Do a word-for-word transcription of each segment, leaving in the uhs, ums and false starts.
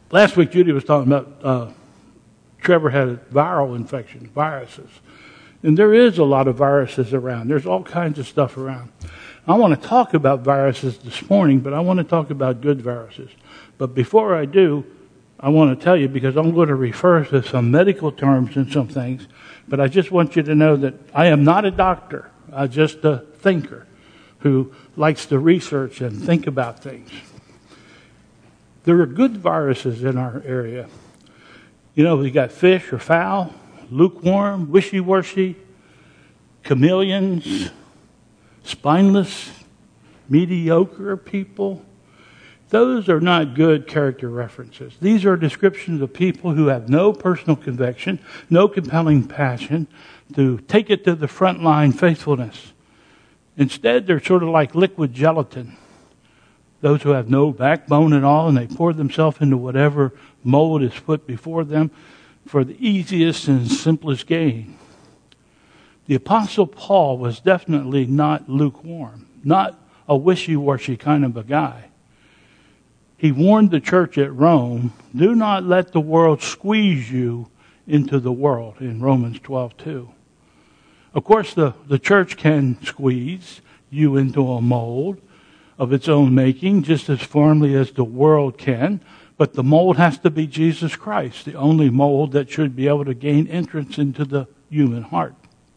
Last week, Judy was talking about uh, Trevor had a viral infection, viruses. And there is a lot of viruses around. There's all kinds of stuff around. I want to talk about viruses this morning, but I want to talk about good viruses. But before I do, I want to tell you, because I'm going to refer to some medical terms and some things, but I just want you to know that I am not a doctor. I'm just a thinker who likes to research and think about things. There are good viruses in our area. You know, we got fish or fowl, lukewarm, wishy-washy, chameleons, spineless, mediocre people. Those are not good character references. These are descriptions of people who have no personal conviction, no compelling passion to take it to the front line faithfulness. Instead, they're sort of like liquid gelatin. Those who have no backbone at all, and they pour themselves into whatever mold is put before them for the easiest and simplest gain. The Apostle Paul was definitely not lukewarm, not a wishy-washy kind of a guy. He warned the church at Rome, do not let the world squeeze you into the world, in Romans twelve two. Of course, the, the church can squeeze you into a mold of its own making, just as firmly as the world can, but the mold has to be Jesus Christ, the only mold that should be able to gain entrance into the human heart.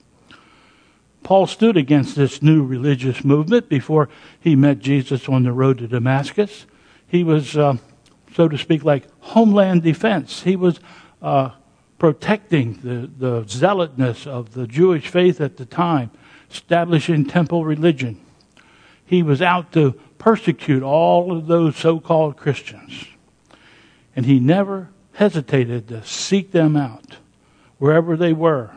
Paul stood against this new religious movement before he met Jesus on the road to Damascus. He was, uh, so to speak, like homeland defense. He was uh, protecting the, the zealotness of the Jewish faith at the time, establishing temple religion. He was out to persecute all of those so-called Christians. And he never hesitated to seek them out, wherever they were,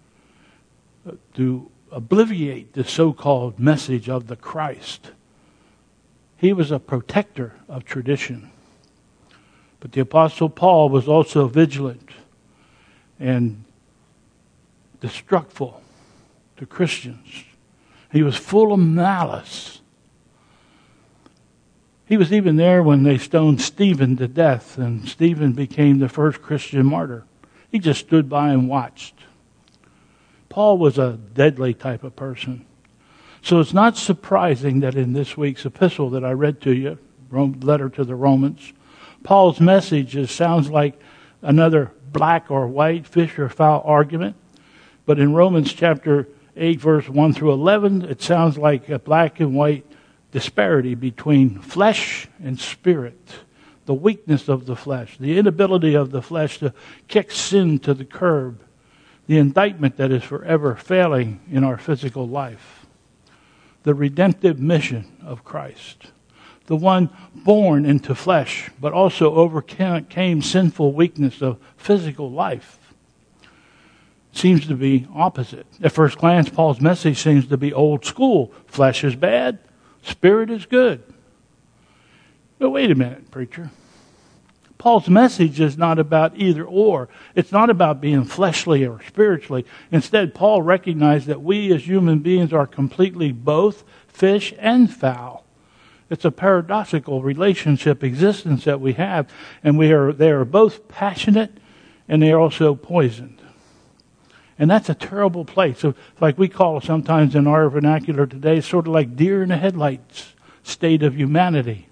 to obliviate the so-called message of the Christ. He was a protector of tradition. But the Apostle Paul was also vigilant and destructful to Christians. He was full of malice. He was even there when they stoned Stephen to death, and Stephen became the first Christian martyr. He just stood by and watched. Paul was a deadly type of person. So it's not surprising that in this week's epistle that I read to you, letter to the Romans, Paul's message is, sounds like another black or white, fish or fowl argument. But in Romans chapter eight, verse one through eleven, it sounds like a black and white disparity between flesh and spirit. The weakness of the flesh, the inability of the flesh to kick sin to the curb, the indictment that is forever failing in our physical life, the redemptive mission of Christ, the one born into flesh, but also overcame sinful weakness of physical life, seems to be opposite. At first glance, Paul's message seems to be old school. Flesh is bad, spirit is good. But wait a minute, preacher. Paul's message is not about either or. It's not about being fleshly or spiritually. Instead, Paul recognized that we as human beings are completely both fish and fowl. It's a paradoxical relationship existence that we have, and we are they are both passionate and they are also poisoned. And that's a terrible place. So, like we call it sometimes in our vernacular today, sort of like deer in the headlights state of humanity.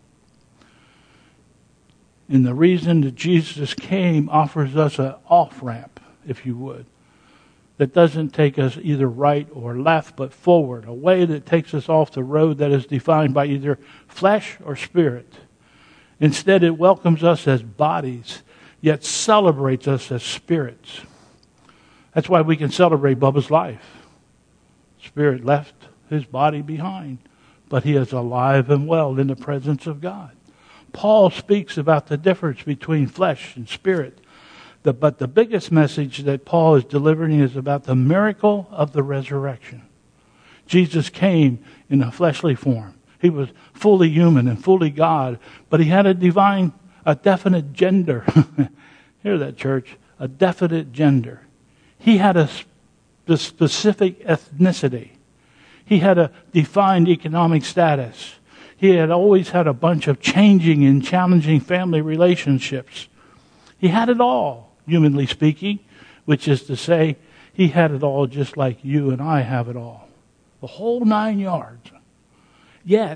And the reason that Jesus came offers us an off-ramp, if you would, that doesn't take us either right or left, but forward, a way that takes us off the road that is defined by either flesh or spirit. Instead, it welcomes us as bodies, yet celebrates us as spirits. That's why we can celebrate Bubba's life. Spirit left his body behind, but he is alive and well in the presence of God. Paul speaks about the difference between flesh and spirit. The, but the biggest message that Paul is delivering is about the miracle of the resurrection. Jesus came in a fleshly form. He was fully human and fully God, but he had a divine, a definite gender. Hear that, church? A definite gender. He had a, a specific ethnicity. He had a defined economic status. He had always had a bunch of changing and challenging family relationships. He had it all, humanly speaking, which is to say, he had it all just like you and I have it all. The whole nine yards. Yet,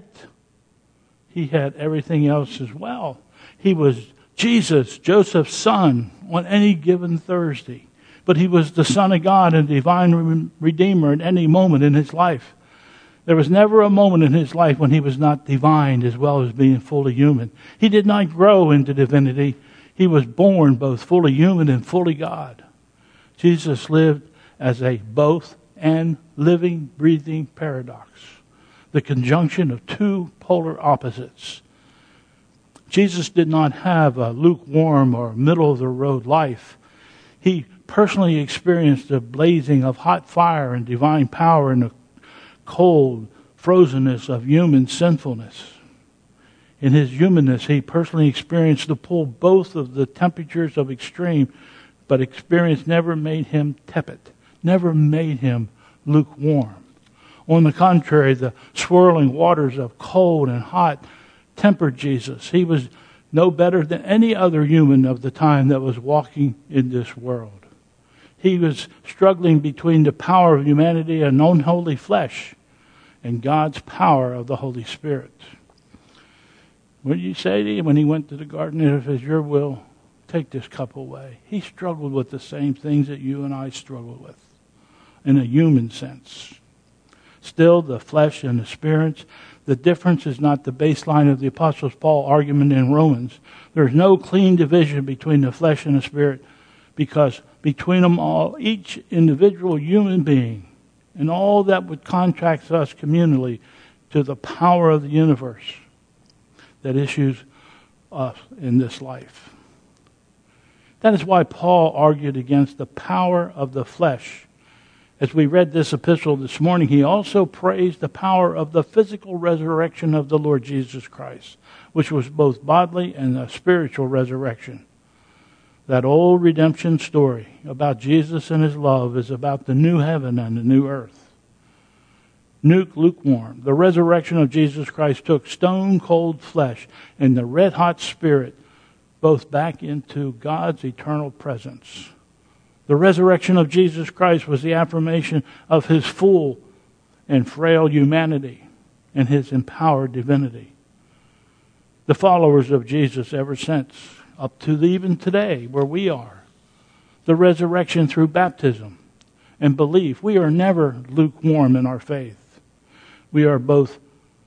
he had everything else as well. He was Jesus, Joseph's son, on any given Thursday. But he was the Son of God and divine Redeemer at any moment in his life. There was never a moment in his life when he was not divine as well as being fully human. He did not grow into divinity. He was born both fully human and fully God. Jesus lived as a both and living, breathing paradox. The conjunction of two polar opposites. Jesus did not have a lukewarm or middle-of-the-road life. He personally experienced the blazing of hot fire and divine power and the cold frozenness of human sinfulness. In his humanness, he personally experienced the pull both of the temperatures of extreme, but experience never made him tepid, never made him lukewarm. On the contrary, the swirling waters of cold and hot tempered Jesus. He was no better than any other human of the time that was walking in this world. He was struggling between the power of humanity and unholy flesh and God's power of the Holy Spirit. What did you say to him when he went to the garden? If it's your will, take this cup away. He struggled with the same things that you and I struggle with in a human sense. Still, the flesh and the spirits, the difference is not the baseline of the Apostle Paul's argument in Romans. There's no clean division between the flesh and the spirit, because between them all, each individual human being and all that would contract us communally to the power of the universe that issues us in this life. That is why Paul argued against the power of the flesh. As we read this epistle this morning, he also praised the power of the physical resurrection of the Lord Jesus Christ, which was both bodily and a spiritual resurrection. That old redemption story about Jesus and his love is about the new heaven and the new earth. Nuke lukewarm. The resurrection of Jesus Christ took stone cold flesh and the red hot spirit both back into God's eternal presence. The resurrection of Jesus Christ was the affirmation of his full and frail humanity and his empowered divinity. The followers of Jesus ever since, up to even today where we are, the resurrection through baptism and belief, we are never lukewarm in our faith. We are both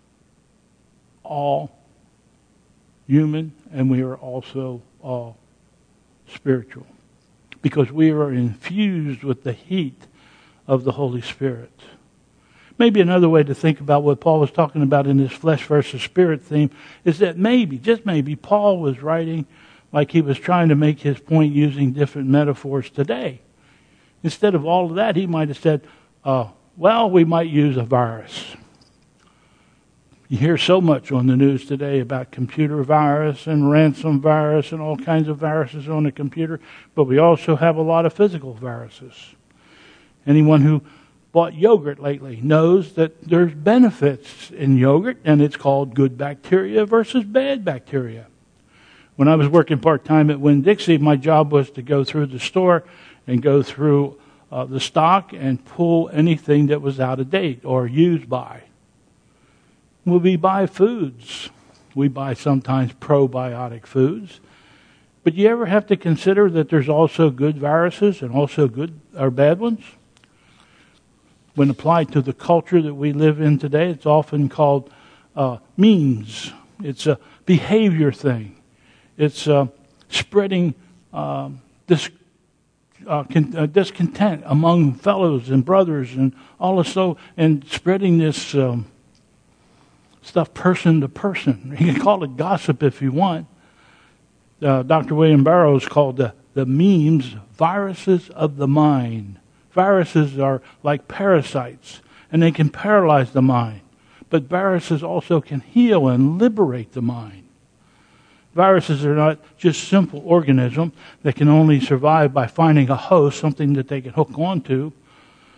all human and we are also all spiritual, because we are infused with the heat of the Holy Spirit. Maybe another way to think about what Paul was talking about in this flesh versus spirit theme is that maybe, just maybe, Paul was writing like he was trying to make his point using different metaphors today. Instead of all of that, he might have said, uh, well, we might use a virus. You hear so much on the news today about computer virus and ransom virus and all kinds of viruses on the computer, but we also have a lot of physical viruses. Anyone who bought yogurt lately knows that there's benefits in yogurt, and it's called good bacteria versus bad bacteria. When I was working part-time at Winn-Dixie, my job was to go through the store and go through uh, the stock and pull anything that was out of date or used by. We buy foods. We buy sometimes probiotic foods. But you ever have to consider that there's also good viruses and also good or bad ones? When applied to the culture that we live in today, it's often called uh, memes. It's a behavior thing. It's uh, spreading um, dis- uh, con- uh, discontent among fellows and brothers, and also and spreading this um, stuff person to person. You can call it gossip if you want. Uh, Doctor William Burroughs called the, the memes viruses of the mind. Viruses are like parasites, and they can paralyze the mind. But viruses also can heal and liberate the mind. Viruses are not just simple organisms that can only survive by finding a host, something that they can hook onto.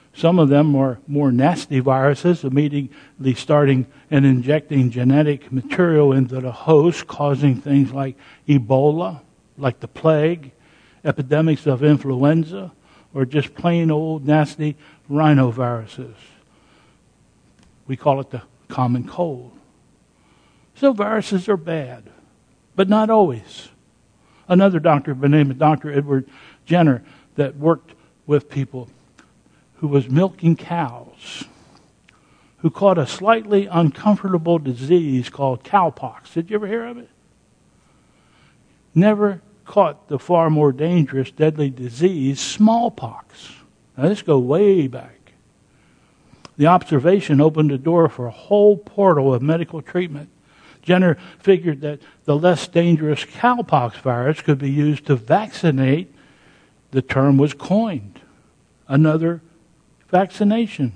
Some of them are more nasty viruses, immediately starting and injecting genetic material into the host, causing things like Ebola, like the plague, epidemics of influenza, or just plain old nasty rhinoviruses. We call it the common cold. So viruses are bad, but not always. Another doctor by the name of Doctor Edward Jenner that worked with people who was milking cows, who caught a slightly uncomfortable disease called cowpox. Did you ever hear of it? Never caught the far more dangerous, deadly disease, smallpox. Now, this goes way back. The observation opened the door for a whole portal of medical treatment. Jenner figured that the less dangerous cowpox virus could be used to vaccinate. The term was coined. Another vaccination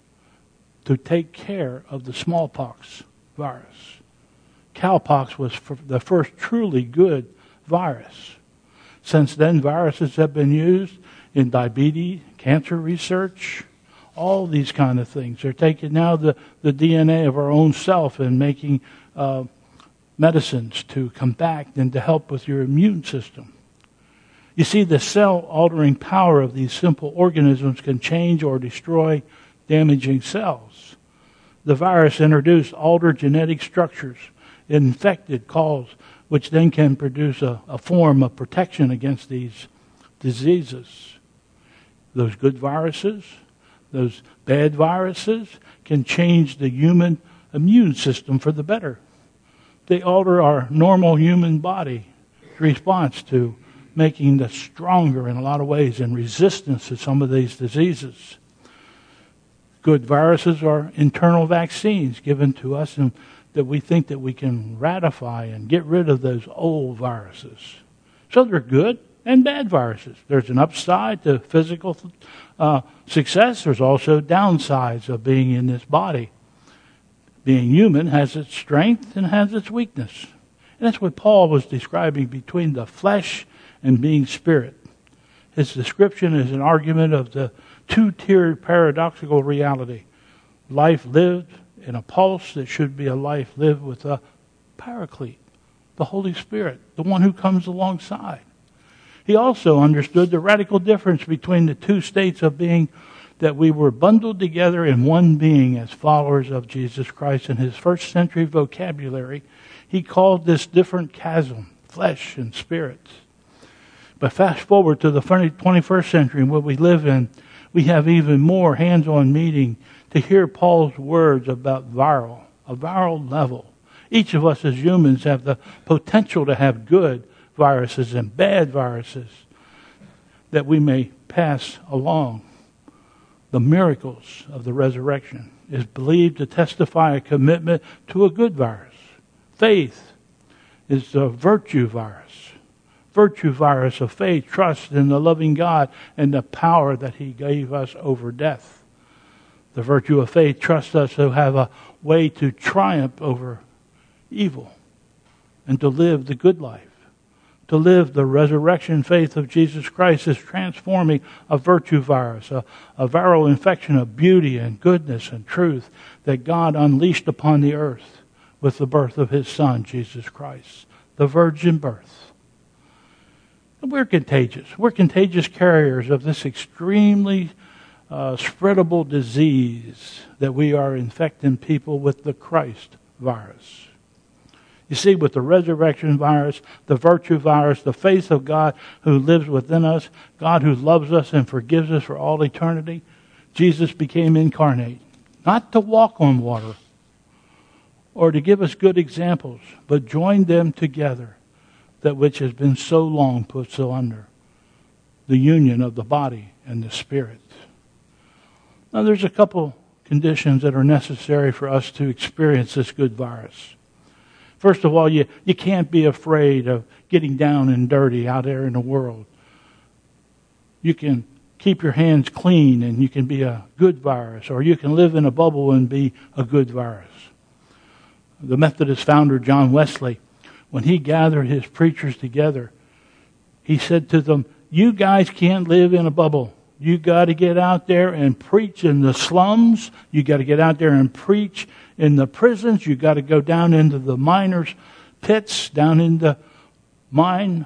to take care of the smallpox virus. Cowpox was the first truly good virus. Since then, viruses have been used in diabetes, cancer research, all these kind of things. They're taking now the, the D N A of our own self and making uh, medicines to combat and to help with your immune system. You see, the cell-altering power of these simple organisms can change or destroy damaging cells. The virus introduced altered genetic structures, infected cause, which then can produce a, a form of protection against these diseases. Those good viruses, those bad viruses can change the human immune system for the better. They alter our normal human body response to making us stronger in a lot of ways in resistance to some of these diseases. Good viruses are internal vaccines given to us and that we think that we can ratify and get rid of those old viruses. So they're good and bad viruses. There's an upside to physical uh, success. There's also downsides of being in this body. Being human has its strength and has its weakness. And that's what Paul was describing between the flesh and being spirit. His description is an argument of the two-tiered paradoxical reality. Life lived in a pulse that should be a life lived with a paraclete, the Holy Spirit, the one who comes alongside. He also understood the radical difference between the two states of being, that we were bundled together in one being as followers of Jesus Christ. In his first century vocabulary, he called this different chasm, flesh and spirit. But fast forward to the twenty-first century, what we live in, we have even more hands-on meeting to hear Paul's words about viral, a viral level. Each of us as humans have the potential to have good viruses and bad viruses that we may pass along. The miracles of the resurrection is believed to testify a commitment to a good virus. Faith is the virtue virus. Virtue virus of faith, trust in the loving God and the power that he gave us over death. The virtue of faith trusts us to have a way to triumph over evil and to live the good life. To live the resurrection faith of Jesus Christ is transforming a virtue virus, a, a viral infection of beauty and goodness and truth that God unleashed upon the earth with the birth of his Son, Jesus Christ, the virgin birth. We're contagious. We're contagious carriers of this extremely uh, spreadable disease that we are infecting people with the Christ virus. You see, with the resurrection virus, the virtue virus, the faith of God who lives within us, God who loves us and forgives us for all eternity, Jesus became incarnate, not to walk on water or to give us good examples, but joined them together, that which has been so long put so under, the union of the body and the spirit. Now there's a couple conditions that are necessary for us to experience this good virus. First of all, you, you can't be afraid of getting down and dirty out there in the world. You can keep your hands clean and you can be a good virus, or you can live in a bubble and be a good virus. The Methodist founder, John Wesley, when he gathered his preachers together, he said to them, you guys can't live in a bubble. You got to get out there and preach in the slums. You got to get out there and preach in the prisons. You got to go down into the miners' pits, down in the mine,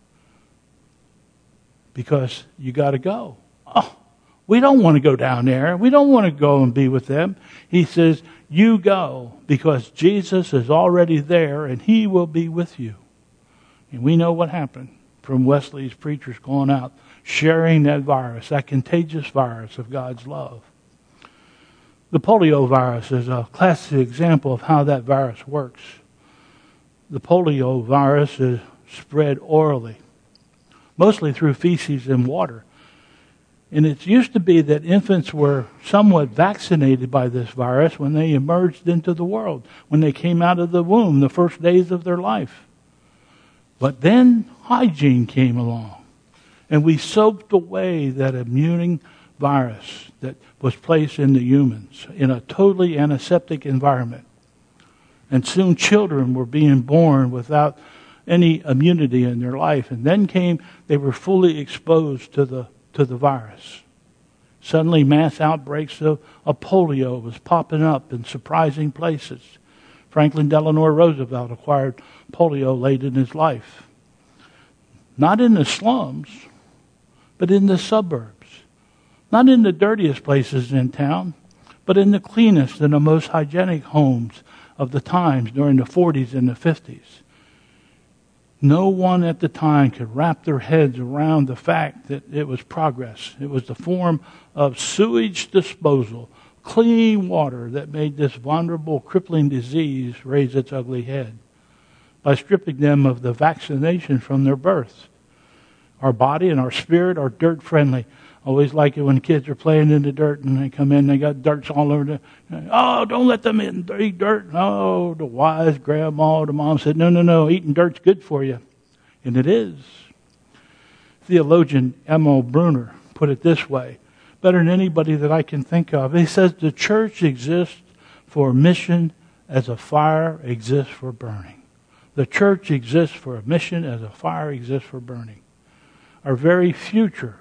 because you got to go. Oh, we don't want to go down there. We don't want to go and be with them. He says, you go, because Jesus is already there and he will be with you. And we know what happened from Wesley's preachers going out, sharing that virus, that contagious virus of God's love. The polio virus is a classic example of how that virus works. The polio virus is spread orally, mostly through feces and water. And it used to be that infants were somewhat vaccinated by this virus when they emerged into the world, when they came out of the womb, the first days of their life. But then hygiene came along. And we soaked away that immune virus that was placed in the humans in a totally antiseptic environment. And soon children were being born without any immunity in their life. And then came, they were fully exposed to the to the virus. Suddenly mass outbreaks of, of polio was popping up in surprising places. Franklin Delano Roosevelt acquired polio late in his life. Not in the slums, but in the suburbs. Not in the dirtiest places in town, but in the cleanest and the most hygienic homes of the times during the forties and the fifties. No one at the time could wrap their heads around the fact that it was progress. It was the form of sewage disposal, clean water that made this vulnerable, crippling disease raise its ugly head by stripping them of the vaccination from their birth. Our body and our spirit are dirt friendly. I always like it when kids are playing in the dirt and they come in, they got dirt all over them. Oh, don't let them in, eat dirt. No, the wise grandma, the mom said, no, no, no, eating dirt's good for you. And it is. Theologian Emil Brunner put it this way, better than anybody that I can think of. He says the church exists for a mission as a fire exists for burning. The church exists for a mission as a fire exists for burning. Our very future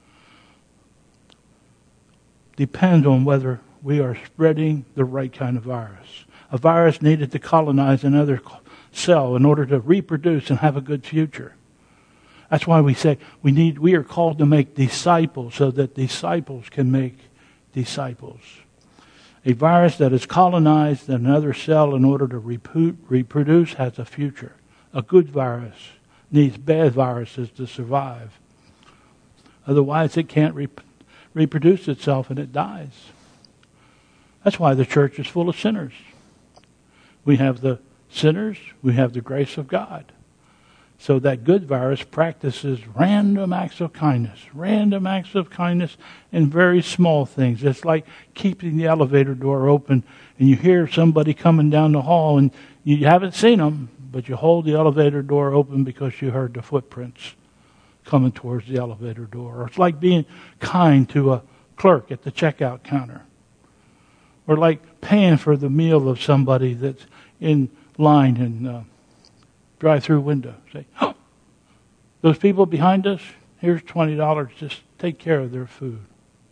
depends on whether we are spreading the right kind of virus. A virus needed to colonize another cell in order to reproduce and have a good future. That's why we say we need. We are called to make disciples so that disciples can make disciples. A virus that has colonized another cell in order to repu- reproduce has a future. A good virus needs bad viruses to survive. Otherwise, it can't reproduce. reproduce itself and it dies. That's why the church is full of sinners. We have the sinners, we have the grace of God. So that good virus practices random acts of kindness, random acts of kindness in very small things. It's like keeping the elevator door open and you hear somebody coming down the hall and you haven't seen them, but you hold the elevator door open because you heard the footprints coming towards the elevator door. Or it's like being kind to a clerk at the checkout counter. Or like paying for the meal of somebody that's in line in uh, drive-through window. Say, oh, those people behind us, here's twenty dollars. Just take care of their food.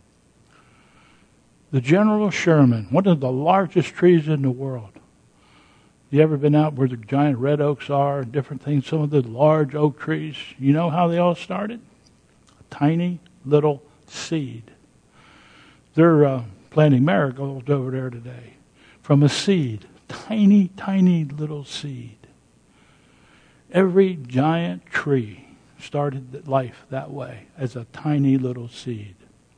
The General Sherman, one of the largest trees in the world. You ever been out where the giant red oaks are and different things? Some of the large oak trees, you know how they all started? A tiny little seed. They're uh, planting marigolds over there today from a seed. Tiny, tiny little seed. Every giant tree started life that way, as a tiny little seed.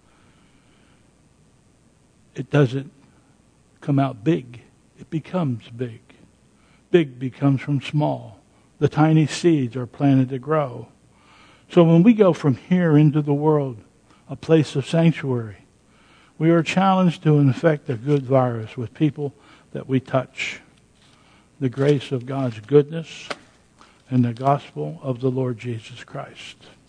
It doesn't come out big. It becomes big. Big becomes from small. The tiny seeds are planted to grow. So when we go from here into the world, a place of sanctuary, we are challenged to infect a good virus with people that we touch. The grace of God's goodness and the gospel of the Lord Jesus Christ.